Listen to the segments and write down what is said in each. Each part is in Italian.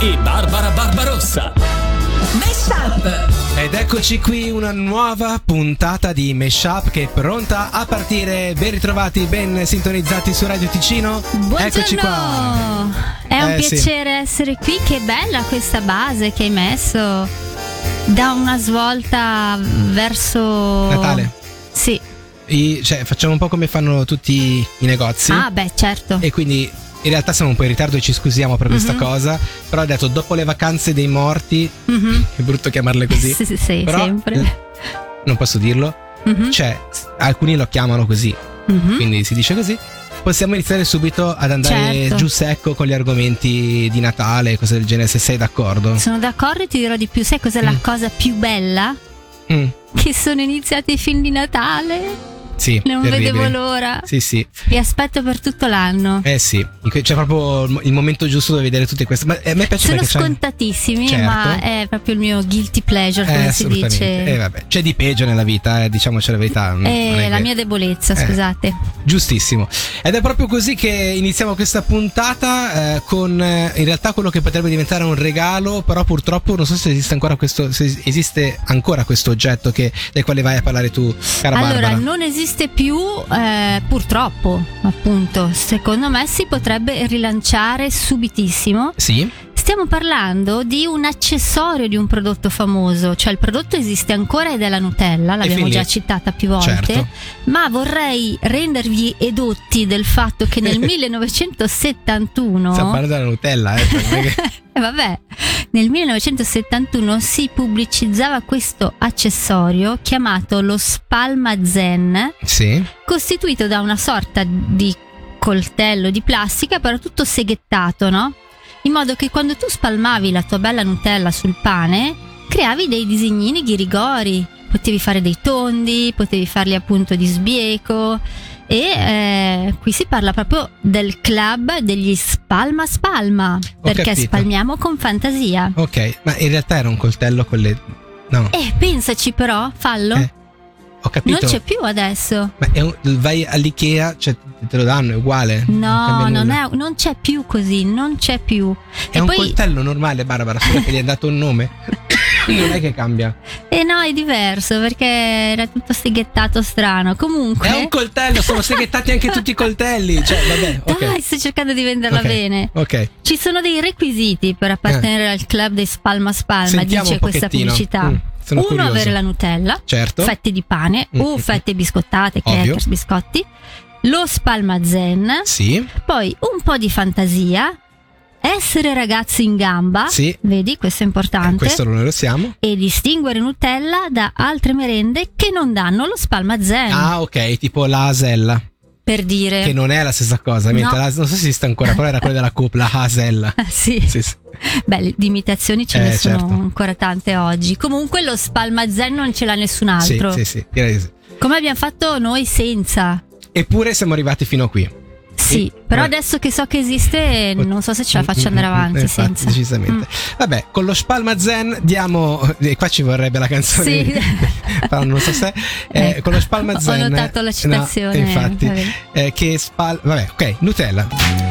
e Barbara Barbarossa. Mashup. Ed eccoci qui, una nuova puntata di Mashup che è pronta a partire. Ben ritrovati, ben sintonizzati su Radio Ticino. Buongiorno. Eccoci qua. È un sì. piacere essere qui. Che bella questa base che hai messo. Da una svolta verso Natale. Sì. Cioè, facciamo un po' come fanno tutti i negozi. Ah, beh, certo. E quindi in realtà siamo un po' in ritardo e ci scusiamo per questa cosa. Però ho detto dopo le vacanze dei morti, è brutto chiamarle così. Sì, però, sempre. Non posso dirlo. Cioè, alcuni lo chiamano così. Quindi si dice così. Possiamo iniziare subito ad andare giù secco con gli argomenti di Natale, cose del genere, se sei d'accordo. Sono d'accordo e ti dirò di più. Sai cos'è la cosa più bella? Che sono iniziati i film di Natale. Sì, non terribile. vedevo l'ora. Sì. Vi aspetto per tutto l'anno. Sì, c'è proprio il momento giusto dove vedere tutte queste. Ma a me piace sono perché scontatissimi, certo. Ma è proprio il mio guilty pleasure, come si dice. Vabbè, c'è di peggio nella vita, diciamoci la verità. È la mia debolezza, scusate. Giustissimo. Ed è proprio così che iniziamo questa puntata con in realtà quello che potrebbe diventare un regalo, però purtroppo non so se esiste ancora questo oggetto del quale vai a parlare tu, cara Allora, Barbara. non esiste più, purtroppo, appunto. Secondo me si potrebbe rilanciare subitissimo. Sì. Stiamo parlando di un accessorio di un prodotto famoso, cioè il prodotto esiste ancora ed è la Nutella, l'abbiamo già citata più volte, certo. Ma vorrei rendervi edotti del fatto che nel 1971 Stiamo parlando della Nutella, vabbè, nel 1971 si pubblicizzava questo accessorio chiamato lo Spalmazen, sì, costituito da una sorta di coltello di plastica, però tutto seghettato, no? In modo che quando tu spalmavi la tua bella Nutella sul pane, creavi dei disegnini ghirigori, potevi fare dei tondi, potevi farli appunto di sbieco. E qui si parla proprio del club degli spalma, perché capito. Spalmiamo con fantasia. Ok, ma in realtà era un coltello con le... No. Pensaci però, fallo. Ho capito. Non c'è più adesso. Ma vai all'IKEA, cioè te lo danno, è uguale. No, non c'è più così, non c'è più. È un coltello normale, Barbara, solo che gli hai dato un nome. Non è che cambia. No, è diverso perché era tutto seghettato strano. Comunque è un coltello, sono seghettati anche tutti i coltelli. Cioè, vabbè, ok. Dai, sto cercando di venderla bene. Ok. Ci sono dei requisiti per appartenere al club dei Spalma, Sentiamo dice questa pubblicità. Sono curioso. Avere la Nutella, certo, fette di pane o fette biscottate, crackers, biscotti, lo Spalmazen, sì, poi un po' di fantasia, essere ragazzi in gamba, sì, vedi, questo è importante, questo noi lo siamo, e distinguere Nutella da altre merende che non danno lo Spalmazen. Ah, ok, tipo la Asella, per dire, che non è la stessa cosa, mentre non so se esiste ancora, però era quella della Coop, la Asella. sì. Beh, di imitazioni ce ne sono ancora tante oggi. Comunque lo Spalmazen non ce l'ha nessun altro. Sì, direi sì. Come abbiamo fatto noi senza. Eppure siamo arrivati fino a qui. Sì, però adesso che so che esiste non so se ce la faccio andare avanti senza. Decisamente. Vabbè, con lo Spalmazen diamo, qua ci vorrebbe la canzone. Sì. Però non so se con lo Spalmazen ho notato la citazione. No, infatti, che vabbè, ok, Nutella.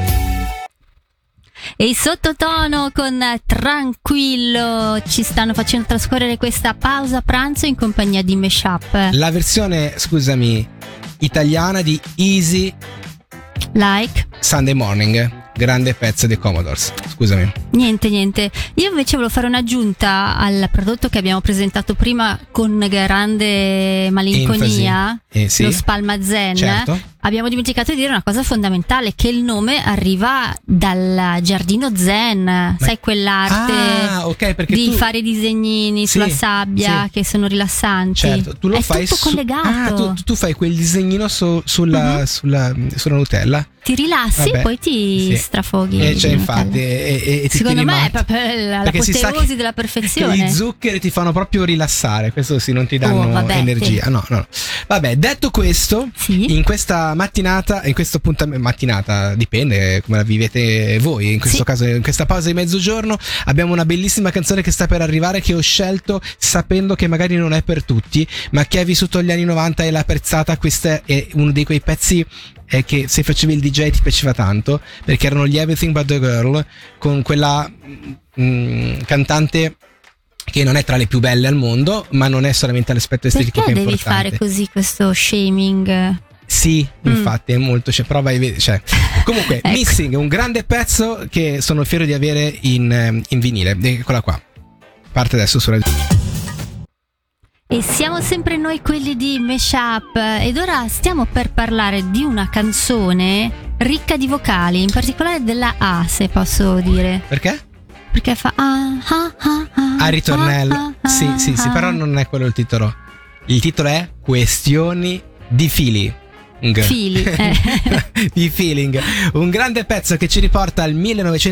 E il sottotono con Tranquillo ci stanno facendo trascorrere questa pausa pranzo in compagnia di Mashup. La versione, scusami, italiana di Easy Like Sunday Morning, grande pezzo dei Commodores. Scusami. Niente. Io invece volevo fare un'aggiunta al prodotto che abbiamo presentato prima con grande malinconia, sì. Lo Spalmazen. Certo. Abbiamo dimenticato di dire una cosa fondamentale, che il nome arriva dal giardino zen, sai, quell'arte di fare disegnini sulla sabbia che sono rilassanti. Certo, tu lo è fai tutto collegato. Tu fai quel disegnino sulla Nutella. Ti rilassi e poi ti strafoghi. Cioè, infatti, secondo me è proprio l'apoteosi della perfezione. Gli zuccheri ti fanno proprio rilassare, questo sì, non ti danno energia. No. Vabbè, detto questo, Sì. in questa mattinata, in questo mattinata, dipende come la vivete voi, in questo caso, in questa pausa di mezzogiorno, abbiamo una bellissima canzone che sta per arrivare, che ho scelto sapendo che magari non è per tutti, ma chi ha vissuto gli anni 90 e l'ha apprezzata, questo è uno di quei pezzi che se facevi il DJ ti piaceva tanto, perché erano gli Everything But The Girl, con quella cantante che non è tra le più belle al mondo, ma non è solamente l'aspetto estetico Perché che è devi importante. fare così questo shaming? Sì, infatti è molto, prova e cioè. Comunque, Ecco. Missing è un grande pezzo che sono fiero di avere in vinile. Eccola qua. Parte adesso su Radio. E siamo sempre noi quelli di Meshup, ed ora stiamo per parlare di una canzone ricca di vocali, in particolare della A, se posso dire. Perché? Perché fa Ritornello. Sì, però non è quello il titolo. Il titolo è Questioni di fili. Fili, Di feeling. Un grande pezzo che ci riporta al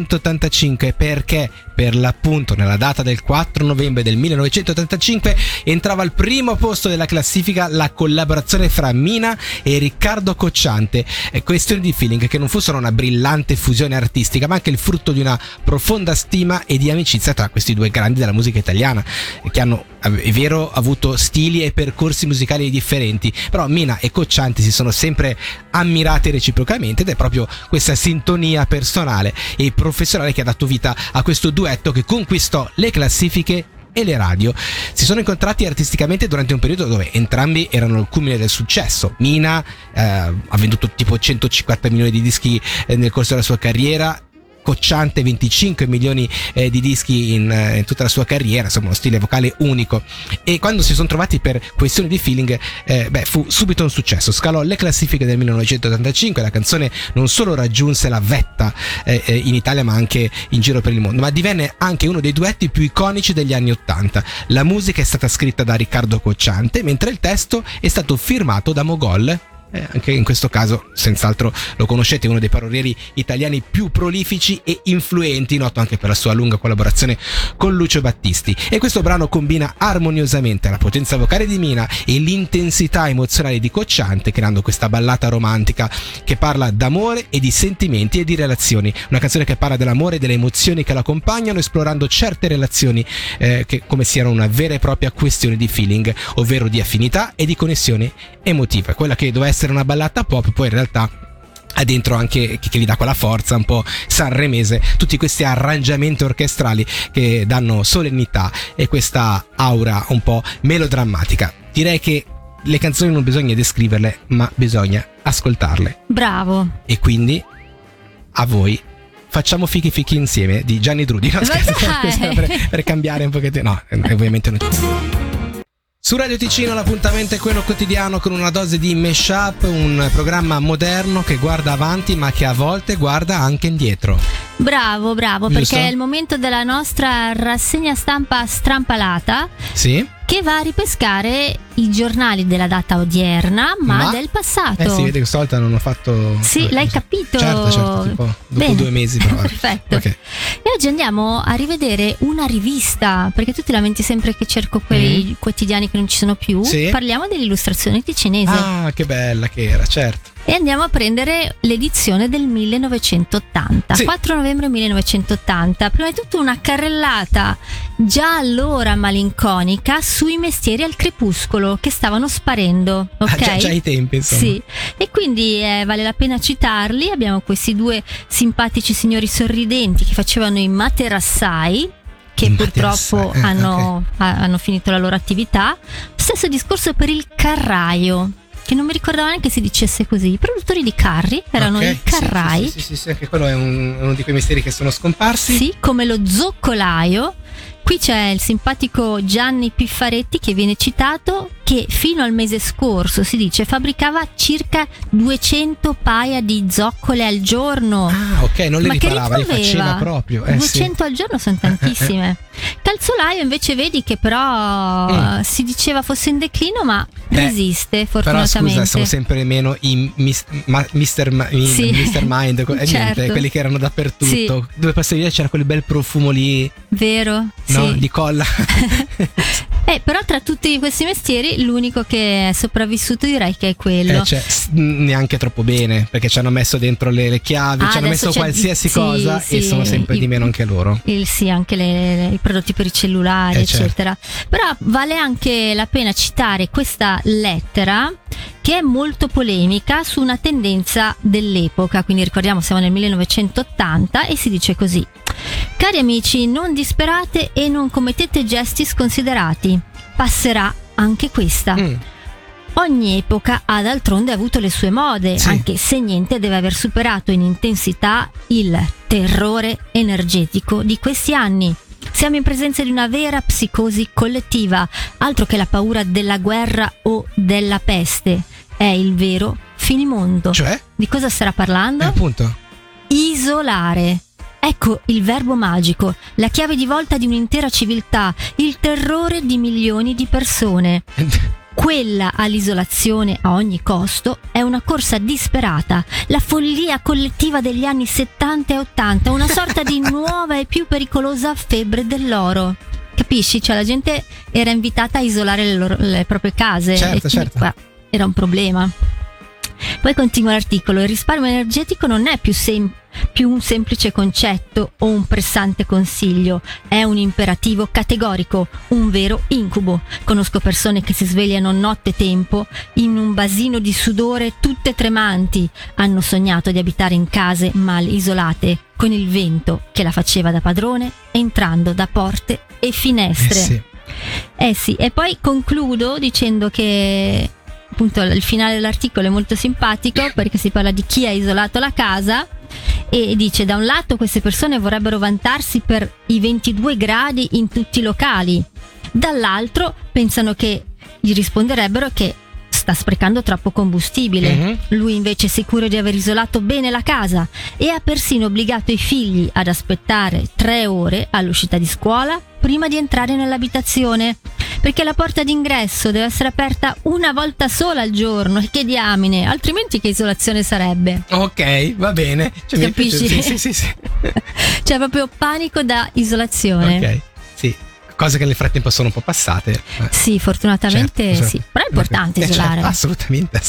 1985, perché per l'appunto nella data del 4 novembre del 1985 entrava al primo posto della classifica la collaborazione fra Mina e Riccardo Cocciante. Questioni di feeling, che non fu solo una brillante fusione artistica, ma anche il frutto di una profonda stima e di amicizia tra questi due grandi della musica italiana, che hanno, è vero, avuto stili e percorsi musicali differenti, però Mina e Cocciante si sono sempre ammirati reciprocamente, ed è proprio questa sintonia personale e professionale che ha dato vita a questo duetto che conquistò le classifiche e le radio. Si sono incontrati artisticamente durante un periodo dove entrambi erano il culmine del successo. Mina ha venduto tipo 150 milioni di dischi nel corso della sua carriera, Cocciante 25 milioni di dischi in tutta la sua carriera, insomma uno stile vocale unico. E quando si sono trovati per Questioni di feeling, fu subito un successo, scalò le classifiche del 1985, la canzone non solo raggiunse la vetta in Italia ma anche in giro per il mondo, ma divenne anche uno dei duetti più iconici degli anni 80. La musica è stata scritta da Riccardo Cocciante, mentre il testo è stato firmato da Mogol. Anche in questo caso senz'altro lo conoscete, uno dei parolieri italiani più prolifici e influenti, noto anche per la sua lunga collaborazione con Lucio Battisti. E questo brano combina armoniosamente la potenza vocale di Mina e l'intensità emozionale di Cocciante, creando questa ballata romantica che parla d'amore e di sentimenti e di relazioni. Una canzone che parla dell'amore e delle emozioni che lo accompagnano, esplorando certe relazioni che come siano una vera e propria questione di feeling, ovvero di affinità e di connessione emotiva. Quella che doveva essere una ballata pop, poi in realtà ha dentro anche, che gli dà quella forza un po' sanremese, tutti questi arrangiamenti orchestrali che danno solennità e questa aura un po' melodrammatica. Direi che le canzoni non bisogna descriverle, ma bisogna ascoltarle. Bravo. E quindi a voi facciamo fichi fichi insieme di Gianni Drudi. No, scherzo, per cambiare un pochettino. No, ovviamente non. Su Radio Ticino l'appuntamento è quello quotidiano, con una dose di Meshup, un programma moderno che guarda avanti ma che a volte guarda anche indietro. Bravo, Giusto? perché è il momento della nostra rassegna stampa strampalata. Sì? Che va a ripescare i giornali della data odierna, ma del passato. Si vede che stavolta non ho fatto. Sì, l'hai capito. Certo, tipo dopo Bene. 2 mesi però. Perfetto. Okay. E oggi andiamo a rivedere una rivista, perché tu ti lamenti sempre che cerco quei quotidiani che non ci sono più. Sì. Parliamo dell'illustrazione ticinese. Ah, che bella che era, certo. E andiamo a prendere l'edizione del 1980, Sì. 4 novembre 1980. Prima di tutto una carrellata già allora malinconica sui mestieri al crepuscolo che stavano sparendo, ok? Già ai tempi, insomma. Sì, e quindi vale la pena citarli. Abbiamo questi due simpatici signori sorridenti che facevano i materassai, che I purtroppo materassai, hanno finito la loro attività. Stesso discorso per il carraio, che non mi ricordavo neanche si dicesse così. I produttori di carri erano i carrai. Sì, anche quello è uno di quei mestieri che sono scomparsi. Sì, come lo zoccolaio. Qui c'è il simpatico Gianni Piffaretti che viene citato, che fino al mese scorso, si dice, fabbricava circa 200 paia di zoccole al giorno. Ah, ok, non le Ma che riparava, le faceva proprio. 200 al giorno sono tantissime. Calzolaio invece vedi che però si diceva fosse in declino, ma resiste fortunatamente. Però scusa, sono sempre meno i Mr. Mind, Sì. Mr. Mind, Certo. niente, quelli che erano dappertutto. Sì. Dove passavi via c'era quel bel profumo lì. Vero? No, Sì. gli colla. Però tra tutti questi mestieri l'unico che è sopravvissuto direi che è quello. Cioè, neanche troppo bene, perché ci hanno messo dentro le chiavi, ci hanno adesso messo c'è- qualsiasi sì, cosa sì, e sono sempre di meno anche loro. Sì, anche i prodotti per i cellulari, Certo. eccetera. Però vale anche la pena citare questa lettera che è molto polemica su una tendenza dell'epoca, quindi ricordiamo siamo nel 1980 e si dice così: cari amici, non disperate e non commettete gesti sconsiderati, passerà anche questa. Ogni epoca ha d'altronde avuto le sue mode, Sì. anche se niente deve aver superato in intensità il terrore energetico di questi anni. Siamo in presenza di una vera psicosi collettiva, altro che la paura della guerra o della peste. È il vero finimondo. Cioè? Di cosa starà parlando? Appunto. Isolare. Ecco il verbo magico, la chiave di volta di un'intera civiltà, il terrore di milioni di persone. Quella all'isolazione a ogni costo è una corsa disperata, la follia collettiva degli anni 70 e 80, una sorta di nuova e più pericolosa febbre dell'oro. Capisci? Cioè la gente era invitata a isolare le proprie case. Certo, e certo. qua era un problema. Poi continua l'articolo: il risparmio energetico non è più un semplice concetto o un pressante consiglio, è un imperativo categorico, un vero incubo. Conosco persone che si svegliano nottetempo in un basino di sudore, tutte tremanti. Hanno sognato di abitare in case mal isolate, con il vento che la faceva da padrone, entrando da porte e finestre. Sì, e poi concludo dicendo che appunto il finale dell'articolo è molto simpatico perché si parla di chi ha isolato la casa e dice: da un lato queste persone vorrebbero vantarsi per i 22 gradi in tutti i locali, dall'altro pensano che gli risponderebbero che sta sprecando troppo combustibile. Lui invece è sicuro di aver isolato bene la casa e ha persino obbligato i figli ad aspettare 3 ore all'uscita di scuola prima di entrare nell'abitazione, perché la porta d'ingresso deve essere aperta una volta sola al giorno. E che diamine, altrimenti che isolazione sarebbe? Ok, va bene. Cioè, Capisci? Sì. C'è proprio panico da isolazione. Ok, sì. Cose che nel frattempo sono un po' passate. Sì, fortunatamente Certo. sì. Però è importante isolare. Certo, assolutamente.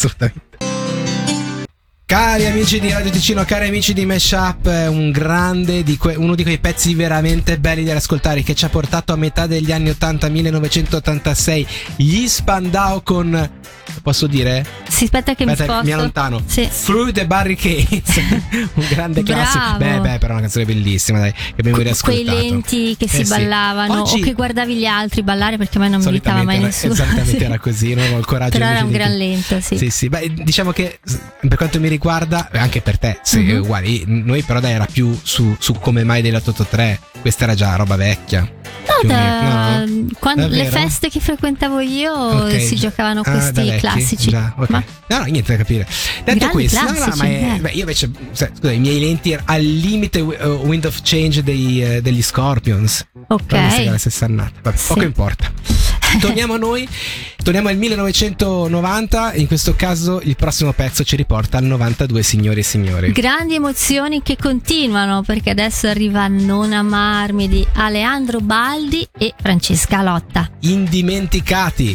Cari amici di Radio Ticino, cari amici di Mashup, un grande uno di quei pezzi veramente belli da ascoltare, che ci ha portato a metà degli anni 80, 1986, gli Spandau con, posso dire? Si aspetta che mi sposto. Mi allontano. Sì. Through the Barricades, un grande classico. Bravo. Beh, però è una canzone bellissima, dai, che abbiamo riascoltato. Quei lenti che si sì. ballavano Oggi, o che guardavi gli altri ballare, perché a me non mi invitava mai nessuno. Esattamente, Sì. era così, non avevo il coraggio. Però era invece un di gran lento, sì. Sì. Beh, diciamo che per quanto mi riguarda, anche per te, se uguali, noi però dai era più su Come mai dell'883, questa era già roba vecchia. Quando le Davvero? feste che frequentavo io Ok. si giocavano Da questi vecchi? classici. Già, ok. Ma No, niente da capire. Detto Grandi questo, classici, beh, io invece, scusa, i miei lenti al limite Wind of Change degli Scorpions. ok. Però mi sa che è la stessa annata. Vabbè, Sì. poco importa. Torniamo a noi, torniamo al 1990. In questo caso il prossimo pezzo ci riporta al 92, signori e signori. Grandi emozioni che continuano, perché adesso arriva Non amarmi di Alejandro Baldi e Francesca Lotta. Indimenticati.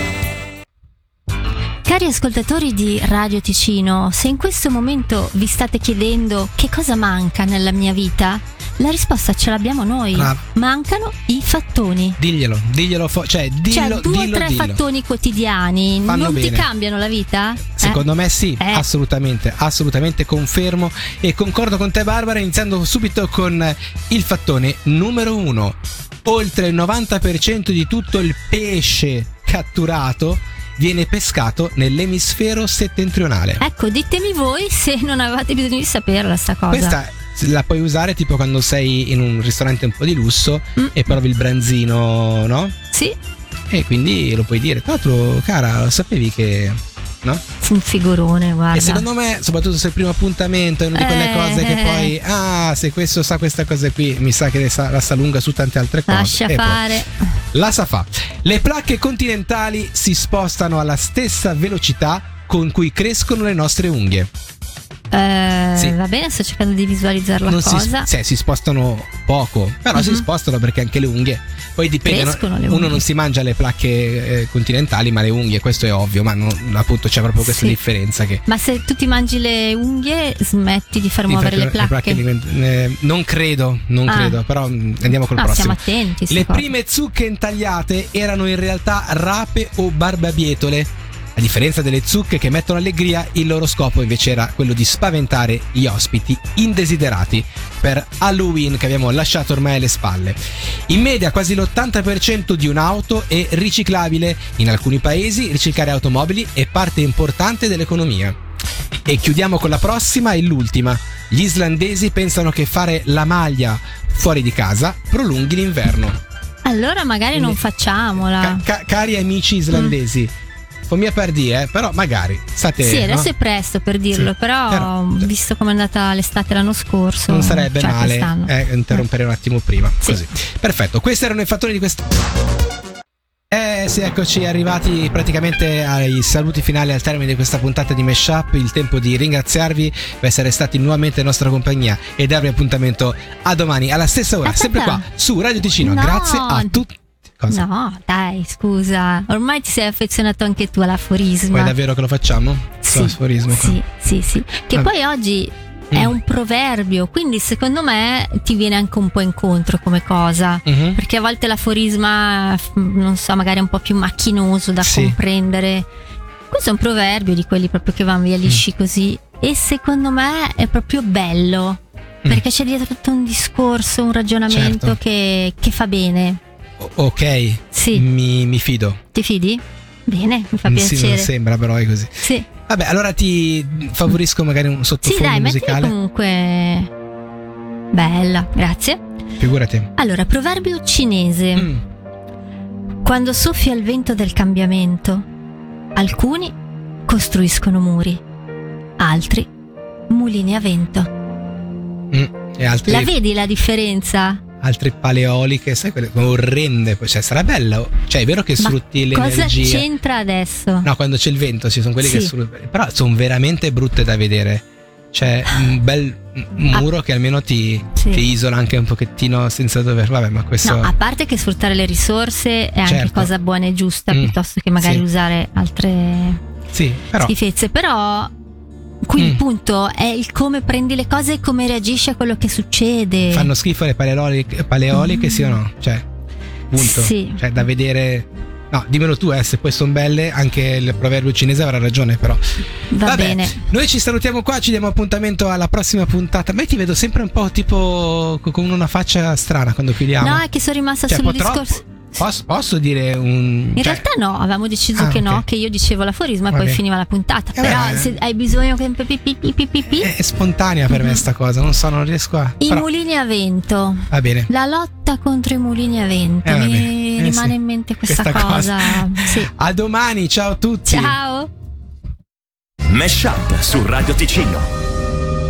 Cari ascoltatori di Radio Ticino, se in questo momento vi state chiedendo che cosa manca nella mia vita, la risposta ce l'abbiamo noi. Bravo. Mancano i fattoni. Diglielo, dillo, Cioè 2 o 3 fattoni quotidiani Fanno non bene. ti cambiano la vita? Secondo me sì, assolutamente confermo e concordo con te, Barbara, iniziando subito con il fattone numero 1. Oltre il 90% di tutto il pesce catturato viene pescato nell'emisfero settentrionale. Ecco, ditemi voi se non avevate bisogno di saperla sta cosa. Questa la puoi usare tipo quando sei in un ristorante un po' di lusso e provi il branzino, no? Sì. E quindi lo puoi dire. Tra l'altro, cara, lo sapevi che... no? Un figurone, guarda. E secondo me, soprattutto se il primo appuntamento è una di quelle cose che poi, se questo sa questa cosa qui, mi sa che la sa lunga su tante altre cose. Lascia E poi fare. la sa fa. Le placche continentali si spostano alla stessa velocità con cui crescono le nostre unghie. Sì. Va bene, sto cercando di visualizzare la Non cosa. si spostano poco, però si spostano perché anche le unghie. Poi dipende, Crescono le uno unghie. non si mangia le placche continentali, ma le unghie, questo è ovvio, ma appunto c'è proprio questa Sì. differenza che Ma se tu ti mangi le unghie, smetti di far muovere le placche? Non credo, però andiamo col No, prossimo. stiamo attenti. sta Le cosa. prime zucche intagliate erano in realtà rape o barbabietole. A differenza delle zucche che mettono allegria, il loro scopo invece era quello di spaventare gli ospiti indesiderati per Halloween, che abbiamo lasciato ormai alle spalle. In media quasi l'80% di un'auto è riciclabile. In alcuni paesi riciclare automobili è parte importante dell'economia. E chiudiamo con la prossima e l'ultima. Gli islandesi pensano che fare la maglia fuori di casa prolunghi l'inverno. Allora magari non facciamola. Cari amici islandesi, mia per dire, però magari state. Sì, adesso no? è presto per dirlo, Sì, però visto come è andata l'estate l'anno scorso, non sarebbe cioè male quest'anno. interrompere un attimo prima. Sì. Così. Perfetto, questi erano i fattori di questo. Sì, eccoci arrivati praticamente ai saluti finali al termine di questa puntata di Meshup. Il tempo di ringraziarvi per essere stati nuovamente in nostra compagnia e darvi appuntamento a domani alla stessa ora, Aspetta. sempre qua su Radio Ticino. No. Grazie a tutti. Cosa? No, dai, scusa. Ormai ti sei affezionato anche tu all'aforisma. Vuoi davvero che lo facciamo? Sì, L'aforismo qua. sì. Che Vabbè. poi oggi è un proverbio, quindi secondo me ti viene anche un po' incontro come cosa. Mhm. Perché a volte l'aforisma, non so, magari è un po' più macchinoso da Sì. comprendere. Questo è un proverbio di quelli proprio che vanno via lisci così. E secondo me è proprio bello. Perché c'è dietro tutto un discorso, un ragionamento Certo. che fa bene. Ok, Sì. mi fido. Ti fidi? Bene, mi fa Sì, piacere. non sembra, però è così. Sì. Vabbè, allora ti favorisco magari un Sì, sottofondo dai, mettila musicale. comunque bella, grazie. Figurati. Allora, proverbio cinese. Quando soffia il vento del cambiamento, alcuni costruiscono muri, altri mulini a vento. E altri, La vedi la differenza? altre paleoliche, sai quelle orrende. Cioè, sarà bello. Cioè, è vero che Ma sfrutti cosa l'energia. c'entra adesso? No, quando c'è il vento, ci sono quelli Sì. che sfruttano. Però sono veramente brutte da vedere. C'è un bel muro che almeno ti isola anche un pochettino senza dover. Vabbè, ma questo. No, a parte che sfruttare le risorse è anche Certo. cosa buona e giusta, piuttosto che magari Sì. usare altre Sì, però. schifezze. Però qui il punto è il come prendi le cose e come reagisci a quello che succede. Fanno schifo le paleoliche, sì o no? Cioè, punto. Sì. Cioè, da vedere. No, dimmelo tu, se poi sono belle, anche il proverbio cinese avrà ragione, però. Va Vabbè, bene. noi ci salutiamo qua, ci diamo appuntamento alla prossima puntata. Ma io ti vedo sempre un po' tipo con una faccia strana quando chiudiamo. No, è che sono rimasta Cioè, sul un po' troppo? discorso. Posso dire un. In realtà no, avevamo deciso che no, ok. che io dicevo l'aforisma e Va poi bene. finiva la puntata. Però beh. se hai bisogno che È spontanea per me sta cosa, non so, non riesco a. i però, mulini a vento. va bene. La lotta contro i mulini a vento. Va Mi bene. rimane Sì. in mente questa Questa cosa. Sì. A domani, ciao a tutti. Ciao. Mesh Up su Radio Ticino.